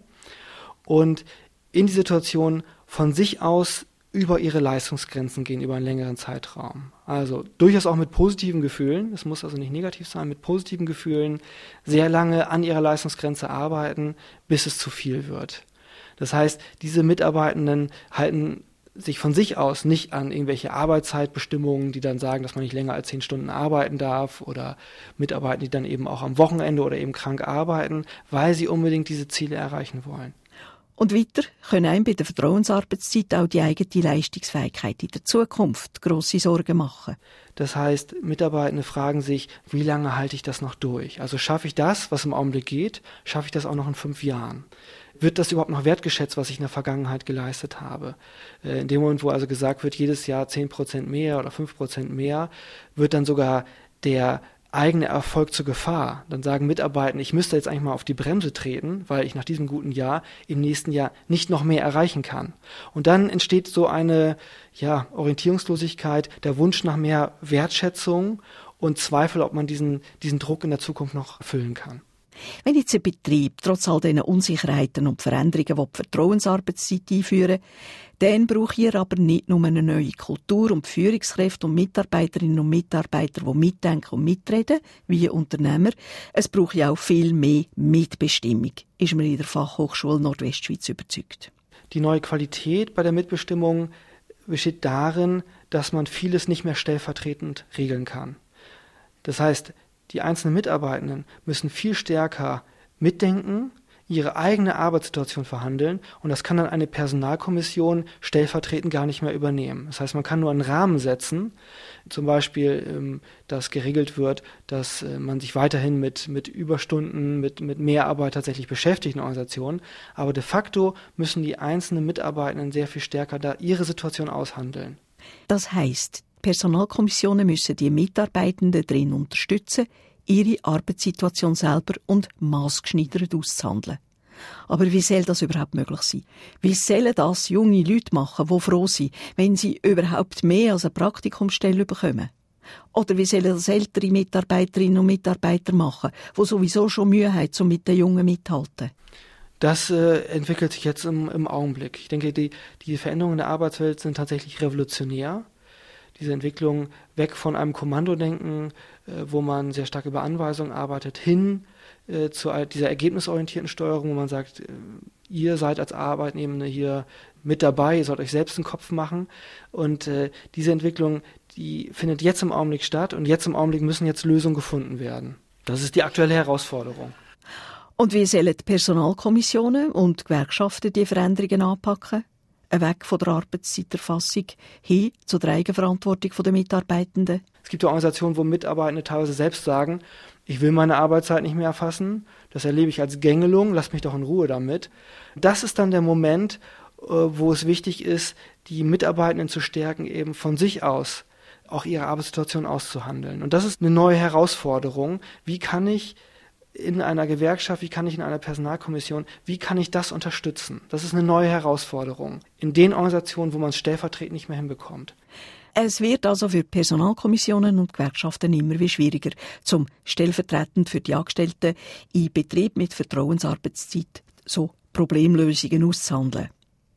und in die Situation von sich aus über ihre Leistungsgrenzen gehen, über einen längeren Zeitraum. Also durchaus auch mit positiven Gefühlen, es muss also nicht negativ sein, mit positiven Gefühlen sehr lange an ihrer Leistungsgrenze arbeiten, bis es zu viel wird. Das heißt, diese Mitarbeitenden halten sich von sich aus nicht an irgendwelche Arbeitszeitbestimmungen, die dann sagen, dass man nicht länger als zehn Stunden arbeiten darf oder Mitarbeiter, die dann eben auch am Wochenende oder eben krank arbeiten, weil sie unbedingt diese Ziele erreichen wollen. Und weiter können einem bei der Vertrauensarbeitszeit auch die eigene Leistungsfähigkeit in der Zukunft grosse Sorgen machen. Das heißt, Mitarbeitende fragen sich, wie lange halte ich das noch durch? Also schaffe ich das, was im Augenblick geht, schaffe ich das auch noch in fünf Jahren? Wird das überhaupt noch wertgeschätzt, was ich in der Vergangenheit geleistet habe? In dem Moment, wo also gesagt wird, jedes Jahr zehn Prozent mehr oder fünf Prozent mehr, wird dann sogar der eigene Erfolg zur Gefahr. Dann sagen Mitarbeiter, ich müsste jetzt eigentlich mal auf die Bremse treten, weil ich nach diesem guten Jahr im nächsten Jahr nicht noch mehr erreichen kann. Und dann entsteht so eine ja, Orientierungslosigkeit, der Wunsch nach mehr Wertschätzung und Zweifel, ob man diesen, diesen Druck in der Zukunft noch erfüllen kann. Wenn jetzt ein Betrieb trotz all diesen Unsicherheiten und Veränderungen will, die Vertrauensarbeitszeit einführen, dann braucht ihr aber nicht nur eine neue Kultur und Führungskräfte und Mitarbeiterinnen und Mitarbeiter, die mitdenken und mitreden, wie Unternehmer. Es braucht ja auch viel mehr Mitbestimmung, ist man in der Fachhochschule Nordwestschweiz überzeugt. Die neue Qualität bei der Mitbestimmung besteht darin, dass man vieles nicht mehr stellvertretend regeln kann. Das heißt, die einzelnen Mitarbeitenden müssen viel stärker mitdenken, ihre eigene Arbeitssituation verhandeln und das kann dann eine Personalkommission stellvertretend gar nicht mehr übernehmen. Das heißt, man kann nur einen Rahmen setzen, zum Beispiel, dass geregelt wird, dass man sich weiterhin mit, mit Überstunden, mit, mit Mehrarbeit tatsächlich beschäftigt in der Organisation, aber de facto müssen die einzelnen Mitarbeitenden sehr viel stärker da ihre Situation aushandeln. Das heisst, Personalkommissionen müssen die Mitarbeitenden darin unterstützen, ihre Arbeitssituation selber und maßgeschneidert auszuhandeln. Aber wie soll das überhaupt möglich sein? Wie sollen das junge Leute machen, die froh sind, wenn sie überhaupt mehr als eine Praktikumsstelle bekommen? Oder wie sollen das ältere Mitarbeiterinnen und Mitarbeiter machen, die sowieso schon Mühe haben, um mit den Jungen mitzuhalten? Das äh, entwickelt sich jetzt im, im Augenblick. Ich denke, die, die Veränderungen in der Arbeitswelt sind tatsächlich revolutionär. Diese Entwicklung weg von einem Kommandodenken, äh, wo man sehr stark über Anweisungen arbeitet, hin äh, zu dieser ergebnisorientierten Steuerung, wo man sagt, äh, ihr seid als Arbeitnehmende hier mit dabei, ihr sollt euch selbst den Kopf machen. Und äh, diese Entwicklung, die findet jetzt im Augenblick statt und jetzt im Augenblick müssen jetzt Lösungen gefunden werden. Das ist die aktuelle Herausforderung. Und wie sollen die Personalkommissionen und Gewerkschaften die Veränderungen anpacken? Weg von der Arbeitszeiterfassung hin zu der Eigenverantwortung der Mitarbeitenden. Es gibt Organisationen, wo Mitarbeitende teilweise selbst sagen, ich will meine Arbeitszeit nicht mehr erfassen, das erlebe ich als Gängelung, lasst mich doch in Ruhe damit. Das ist dann der Moment, wo es wichtig ist, die Mitarbeitenden zu stärken, eben von sich aus auch ihre Arbeitssituation auszuhandeln. Und das ist eine neue Herausforderung. Wie kann ich in einer Gewerkschaft, wie kann ich in einer Personalkommission, wie kann ich das unterstützen? Das ist eine neue Herausforderung in den Organisationen, wo man es stellvertretend nicht mehr hinbekommt. Es wird also für Personalkommissionen und Gewerkschaften immer wie schwieriger, zum stellvertretend für die Angestellten in Betrieb mit Vertrauensarbeitszeit so Problemlösungen auszuhandeln.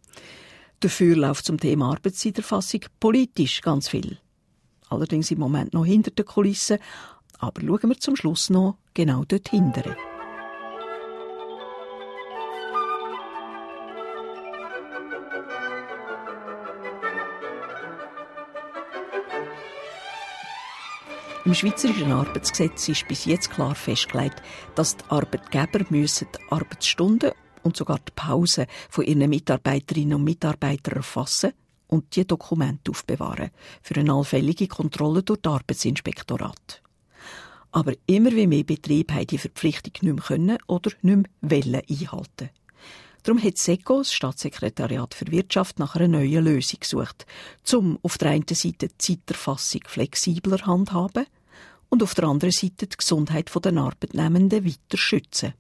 Dafür läuft zum Thema Arbeitszeiterfassung politisch ganz viel. Allerdings im Moment noch hinter den Kulissen. Aber schauen wir zum Schluss noch genau dort hinten. Im Schweizerischen Arbeitsgesetz ist bis jetzt klar festgelegt, dass die Arbeitgeber müssen die Arbeitsstunden und sogar die Pausen von ihren Mitarbeiterinnen und Mitarbeitern erfassen und die Dokumente aufbewahren für eine allfällige Kontrolle durch das Arbeitsinspektorat. Aber immer wie mehr Betriebe haben die Verpflichtung nicht mehr können oder nicht mehr wollen einhalten. Darum hat SECO, das Staatssekretariat für Wirtschaft, nach einer neuen Lösung gesucht, um auf der einen Seite die Zeiterfassung flexibler handhaben und auf der anderen Seite die Gesundheit der Arbeitnehmenden weiter schützen.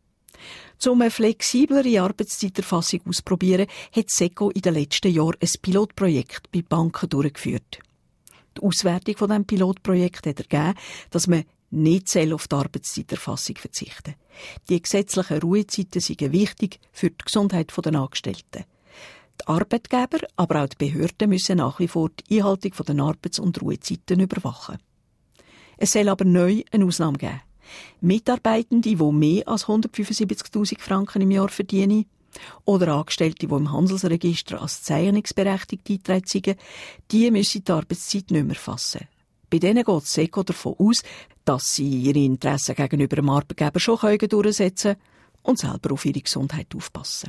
Um eine flexiblere Arbeitszeiterfassung auszuprobieren, hat SECO in den letzten Jahren ein Pilotprojekt bei Banken durchgeführt. Die Auswertung von diesem Pilotprojekt hat ergeben, dass man nicht auf die Arbeitszeiterfassung verzichten soll. Die gesetzlichen Ruhezeiten sind wichtig für die Gesundheit der Angestellten. Die Arbeitgeber, aber auch die Behörden müssen nach wie vor die Einhaltung der Arbeits- und Ruhezeiten überwachen. Es soll aber neu eine Ausnahme geben. Mitarbeitende, die mehr als hundertfünfundsiebzigtausend Franken im Jahr verdienen, oder Angestellte, die im Handelsregister als zeichnungsberechtigt eingetragen sind, die müssen die Arbeitszeit nicht mehr fassen. Bei denen geht SECO davon aus, dass sie ihre Interessen gegenüber dem Arbeitgeber schon durchsetzen können und selber auf ihre Gesundheit aufpassen.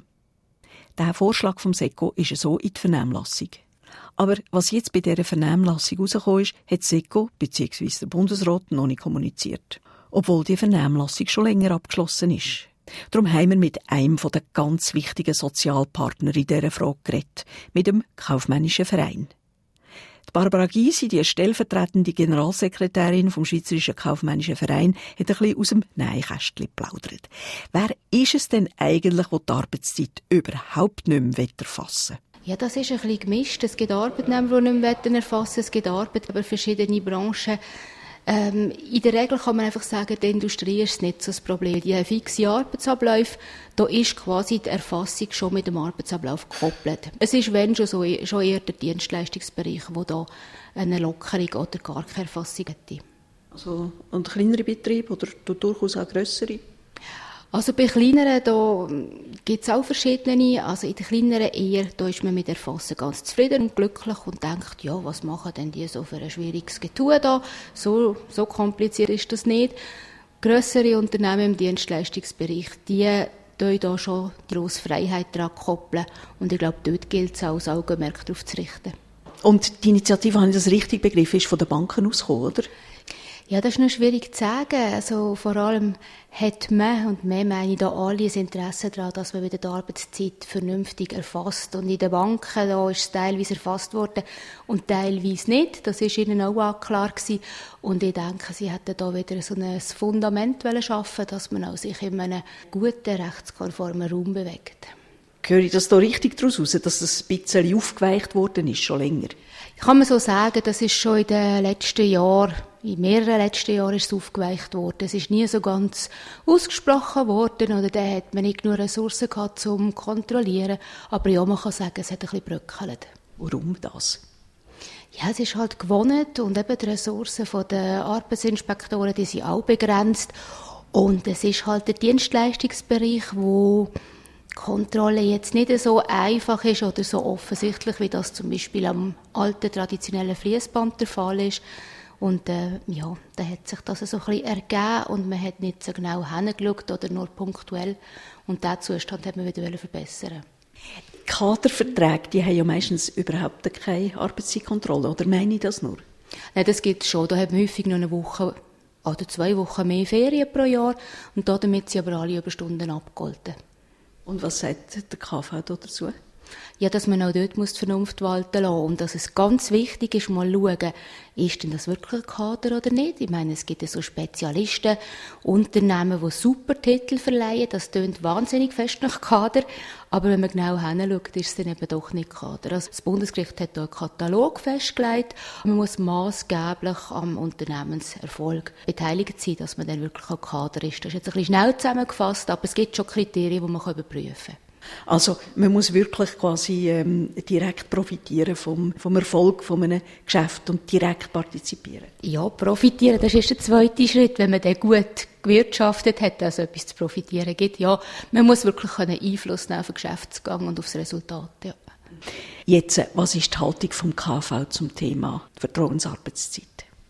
Der Vorschlag vom SECO ist so in die Vernehmlassung. Aber was jetzt bei dieser Vernehmlassung rausgekommen ist, hat SECO bzw. der Bundesrat noch nicht kommuniziert. Obwohl die Vernehmlassung schon länger abgeschlossen ist. Darum haben wir mit einem der ganz wichtigen Sozialpartner in dieser Frage geredet, mit dem Kaufmännischen Verein. Die Barbara Gysi, die stellvertretende Generalsekretärin vom Schweizerischen Kaufmännischen Verein, hat ein bisschen aus dem Nähkästchen geplaudert. Wer ist es denn eigentlich, der die Arbeitszeit überhaupt nicht mehr erfassen will? Ja, das ist ein bisschen gemischt. Es gibt Arbeitnehmer, die nicht mehr erfassen wollen. Es gibt Arbeitgeber, verschiedene Branchen. Ähm, in der Regel kann man einfach sagen, die Industrie ist nicht so das Problem. Die haben fixe Arbeitsabläufe, da ist quasi die Erfassung schon mit dem Arbeitsablauf gekoppelt. Es ist, wenn schon, so, schon eher der Dienstleistungsbereich, wo da eine Lockerung oder gar keine Erfassung hätte. Also, und kleinere Betriebe oder durchaus auch grössere? Also bei kleineren, da gibt es auch verschiedene. Also in den kleineren eher, da ist man mit Erfassen ganz zufrieden und glücklich und denkt, ja, was machen denn die so für ein schwieriges Getue da? So, so kompliziert ist das nicht. Grössere Unternehmen im Dienstleistungsbereich, die tun da schon die grosse Freiheit dran koppeln. Und ich glaube, dort gilt es auch, das Augenmerk darauf zu richten. Und die Initiative, habe ich das richtig begriffen, ist von den Banken ausgekommen, oder? Ja, das ist noch schwierig zu sagen. Also, vor allem hat man, und mehr meine ich da alle, ein Interesse daran, dass man wieder die Arbeitszeit vernünftig erfasst. Und in den Banken, da ist es teilweise erfasst worden und teilweise nicht. Das ist ihnen auch klar gewesen. Und ich denke, sie hätten da wieder so ein Fundament schaffen, dass man auch sich in einem guten, rechtskonformen Raum bewegt. Höre ich das da richtig daraus heraus, dass das ein bisschen aufgeweicht worden ist, schon länger? Kann man so sagen, das ist schon in den letzten Jahren, in mehreren letzten Jahren ist es aufgeweicht worden. Es ist nie so ganz ausgesprochen worden, oder da hat man nicht nur Ressourcen gehabt, um zu kontrollieren. Aber ja, man kann sagen, es hat ein bisschen bröckelt. Warum das? Ja, es ist halt gewohnt und eben die Ressourcen der Arbeitsinspektoren, die sind auch begrenzt. Und es ist halt der Dienstleistungsbereich, wo Kontrolle jetzt nicht so einfach ist oder so offensichtlich, wie das zum Beispiel am alten traditionellen Fließband der Fall ist. Und äh, ja, da hat sich das so ein bisschen ergeben und man hat nicht so genau hingeschaut oder nur punktuell. Und diesen Zustand hat man wieder verbessern. Kaderverträge, die haben ja meistens überhaupt keine Arbeitszeitkontrolle, oder meine ich das nur? Nein, das gibt es schon. Da hat man häufig noch eine Woche oder zwei Wochen mehr Ferien pro Jahr und damit sind aber alle Überstunden abgegolten. Und was sagt der K V dazu? Ja, dass man auch dort die Vernunft walten lassen muss. Und dass es ganz wichtig ist, mal schauen, ist denn das wirklich ein Kader oder nicht? Ich meine, es gibt ja so Spezialisten, Unternehmen, die super Titel verleihen. Das tönt wahnsinnig fest nach Kader. Aber wenn man genau hinschaut, ist es dann eben doch nicht Kader. Also das Bundesgericht hat da einen Katalog festgelegt. Man muss maßgeblich am Unternehmenserfolg beteiligt sein, dass man dann wirklich ein Kader ist. Das ist jetzt ein bisschen schnell zusammengefasst, aber es gibt schon Kriterien, die man überprüfen kann. Also man muss wirklich quasi ähm, direkt profitieren vom, vom Erfolg von einem Geschäft und direkt partizipieren. Ja, profitieren, das ist der zweite Schritt. Wenn man dann gut gewirtschaftet hat, also etwas zu profitieren gibt. Ja, man muss wirklich einen Einfluss nehmen auf den Geschäftsgang und auf das Resultat. Ja. Jetzt, was ist die Haltung vom K V zum Thema Vertrauensarbeitszeit?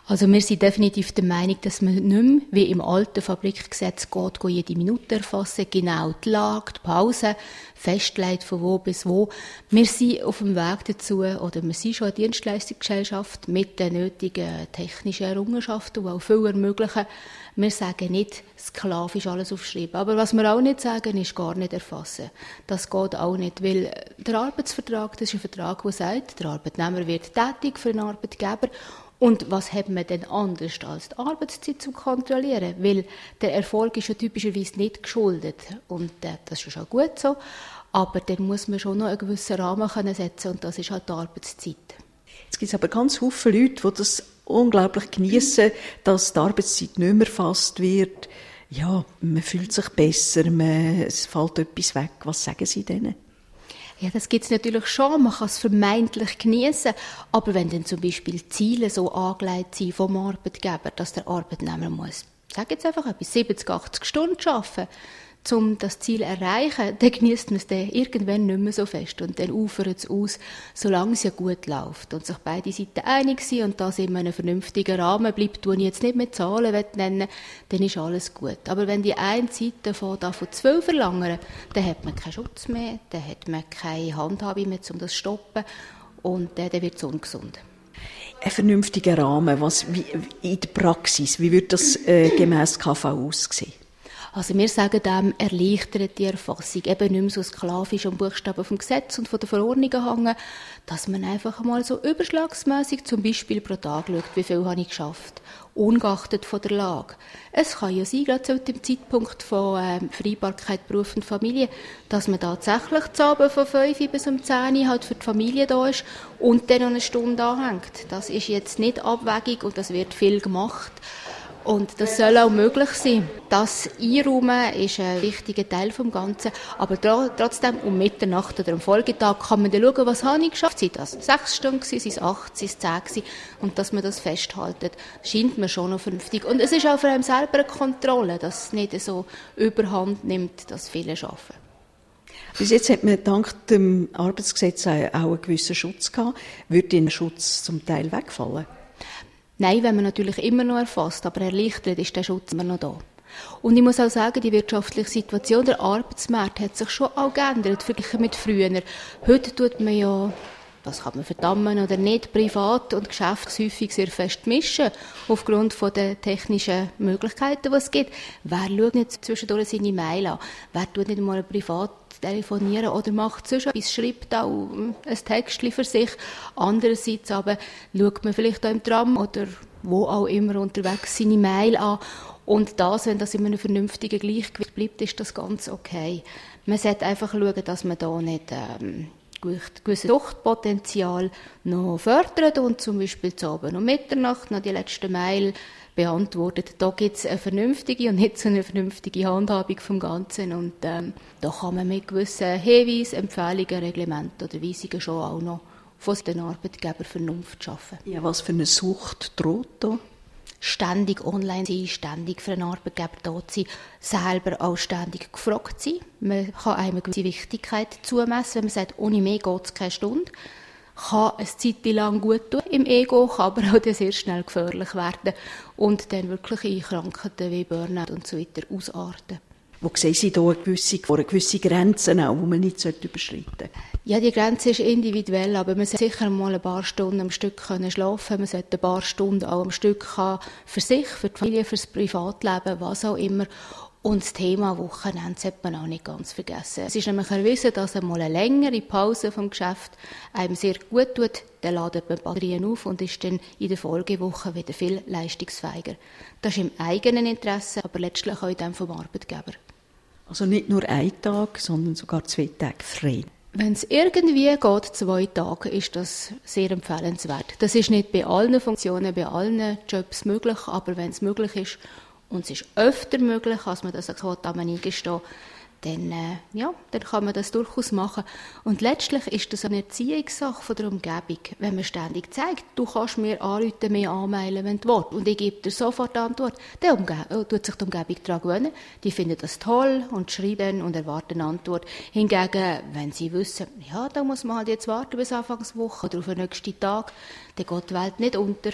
Also wir sind definitiv der Meinung, dass man nicht mehr, wie im alten Fabrikgesetz geht, geht jede Minute erfassen, genau die Lage, die Pause, festlegt von wo bis wo. Wir sind auf dem Weg dazu, oder wir sind schon eine Dienstleistungsgesellschaft mit den nötigen technischen Errungenschaften, die auch viel ermöglichen. Wir sagen nicht, sklavisch alles aufschreiben. Aber was wir auch nicht sagen, ist gar nicht erfassen. Das geht auch nicht, weil der Arbeitsvertrag, das ist ein Vertrag, der sagt, der Arbeitnehmer wird tätig für einen Arbeitgeber. Und was hat man denn anders als die Arbeitszeit zu kontrollieren? Weil der Erfolg ist ja typischerweise nicht geschuldet. Und äh, das ist auch gut so. Aber dann muss man schon noch einen gewissen Rahmen können setzen und das ist halt die Arbeitszeit. Jetzt gibt es aber ganz viele Leute, die das unglaublich geniessen, dass die Arbeitszeit nicht mehr erfasst wird. Ja, man fühlt sich besser, man, es fällt etwas weg. Was sagen Sie denen? Ja, das gibt es natürlich schon. Man kann es vermeintlich geniessen. Aber wenn dann zum Beispiel Ziele so angelegt sind vom Arbeitgeber, dass der Arbeitnehmer muss, sag jetzt einfach etwas, siebzig, achtzig Stunden arbeiten, um das Ziel zu erreichen, dann genießt man es dann irgendwann nicht mehr so fest. Und dann ufert es aus, solange es ja gut läuft und sich beide Seiten einig sind und das in einem vernünftigen Rahmen bleibt, den ich jetzt nicht mit Zahlen nennen will, dann ist alles gut. Aber wenn die eine Seite von, da von zwölf verlangen, dann hat man keinen Schutz mehr, dann hat man keine Handhabe mehr, um das zu stoppen und äh, dann wird es ungesund. Ein vernünftiger Rahmen, was, wie, in der Praxis, wie wird das äh, gemäss K V aussehen? Also wir sagen dem, erleichtert die Erfassung, eben nicht mehr so sklavisch am Buchstaben vom Gesetz und von der Verordnungen hängen, dass man einfach mal so überschlagsmässig zum Beispiel pro Tag schaut, wie viel habe ich geschafft, ungeachtet von der Lage. Es kann ja sein, gerade zu dem Zeitpunkt von ähm, Vereinbarkeit Beruf und Familie, dass man tatsächlich zu Abend von fünf bis um zehn halt für die Familie da ist und dann noch eine Stunde anhängt. Das ist jetzt nicht abwegig und das wird viel gemacht. Und das soll auch möglich sein. Das Einräumen ist ein wichtiger Teil des Ganzen. Aber trotzdem, um Mitternacht oder am Folgetag kann man dann schauen, was habe ich geschafft. Sind das sechs Stunden, sind es acht, sind es zehn? Und dass man das festhaltet, scheint mir schon noch vernünftig. Und es ist auch für einen selber eine Kontrolle, dass es nicht so überhand nimmt, dass viele arbeiten. Bis jetzt hat man dank dem Arbeitsgesetz auch einen gewissen Schutz gehabt. Würde der Schutz zum Teil wegfallen? Nein, wenn man natürlich immer noch erfasst, aber erleichtert ist der Schutz immer noch da. Und ich muss auch sagen, die wirtschaftliche Situation, der Arbeitsmarkt hat sich schon auch geändert, verglichen mit früher. Heute tut man ja, das kann man verdammen oder nicht, privat und Geschäft häufig sehr fest mischen, aufgrund von der technischen Möglichkeiten, die es gibt. Wer schaut nicht zwischendurch seine Mail an? Wer tut nicht mal privat telefonieren oder macht sonst etwas, schreibt auch ein Textchen für sich. Andererseits aber schaut man vielleicht auch im Tram oder wo auch immer unterwegs seine Mail an. Und das, wenn das in einem vernünftigen Gleichgewicht bleibt, ist das ganz okay. Man sollte einfach schauen, dass man da nicht ähm, gewisses Suchtpotenzial noch fördert und zum Beispiel zu Abend um Mitternacht noch die letzte Mail beantwortet. Da gibt es eine vernünftige und nicht so eine vernünftige Handhabung vom Ganzen und ähm, da kann man mit gewissen Hinweisen, Empfehlungen, Reglementen oder Weisungen schon auch noch von den Arbeitgebern Vernunft schaffen. Ja, was für eine Sucht droht da? Ständig online sein, ständig für einen Arbeitgeber da sein, selber auch ständig gefragt sein. Man kann einem eine gewisse Wichtigkeit zumessen, wenn man sagt, ohne mehr geht es keine Stunde. Kann eine Zeit lang gut tun im Ego, kann aber auch sehr schnell gefährlich werden und dann wirklich in Krankheiten wie Burnout und so weiter ausarten. Wo sehen Sie da eine gewisse, eine gewisse Grenzen auch, die man nicht überschreiten sollte? Ja, die Grenze ist individuell, aber man sollte sicher mal ein paar Stunden am Stück können schlafen, man sollte ein paar Stunden auch am Stück für sich, für die Familie, für das Privatleben, was auch immer. Und das Thema Wochenende sollte man auch nicht ganz vergessen. Es ist nämlich erwiesen, dass einmal eine längere Pause vom Geschäft einem sehr gut tut. Dann ladet man Batterien auf und ist dann in der Folgewoche wieder viel leistungsfähiger. Das ist im eigenen Interesse, aber letztlich auch in dem vom Arbeitgeber. Also nicht nur ein Tag, sondern sogar zwei Tage frei. Wenn es irgendwie geht, zwei Tage, ist das sehr empfehlenswert. Das ist nicht bei allen Funktionen, bei allen Jobs möglich, aber wenn es möglich ist, und es ist öfter möglich, als man das einmal eingestehen, dann, äh, ja, dann kann man das durchaus machen. Und letztlich ist das eine Erziehungssache von der Umgebung. Wenn man ständig zeigt, du kannst mir anrufen, mir anmailen, wenn du willst, und ich gebe dir sofort Antwort, dann umge- tut sich die Umgebung daran gewöhnen. Die finden das toll und schreiben und erwarten eine Antwort. Hingegen, wenn sie wissen, ja, da muss man halt jetzt warten bis Anfangswoche oder auf den nächsten Tag, dann geht die Welt nicht unter.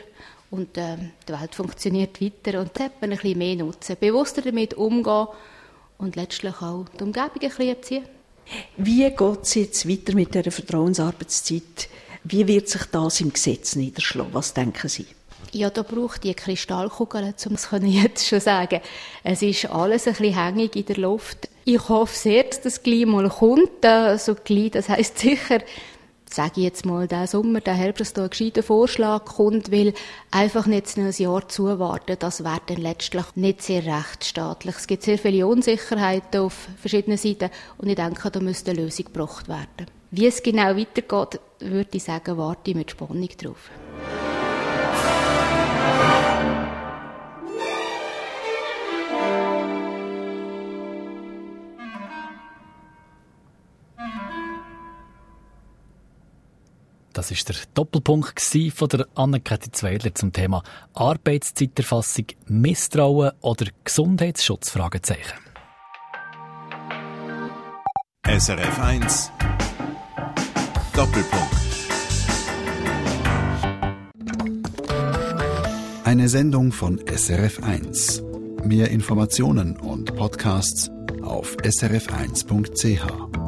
Und äh, die Welt funktioniert weiter und da hat man ein bisschen mehr nutzen. Bewusster damit umgehen und letztlich auch die Umgebung ein bisschen erziehen. Wie geht es jetzt weiter mit dieser Vertrauensarbeitszeit? Wie wird sich das im Gesetz niederschlagen? Was denken Sie? Ja, da braucht die Kristallkugel, um es jetzt schon sagen. Es ist alles ein bisschen hängig in der Luft. Ich hoffe sehr, dass das gleich mal kommt. Also gleich, das heisst sicher, sage ich jetzt mal, diesen Sommer, diesen Herbst, dass da ein gescheiter Vorschlag kommt, weil einfach nicht noch ein Jahr zuwarten, das wäre dann letztlich nicht sehr rechtsstaatlich. Es gibt sehr viele Unsicherheiten auf verschiedenen Seiten und ich denke, da müsste eine Lösung gebracht werden. Wie es genau weitergeht, würde ich sagen, warte ich mit Spannung drauf. Das war der Doppelpunkt von der Anne-Kathi Zweidler zum Thema Arbeitszeiterfassung, Misstrauen oder Gesundheitsschutz? Fragezeichen. S R F eins Doppelpunkt. Eine Sendung von S R F eins. Mehr Informationen und Podcasts auf s r f eins punkt c h.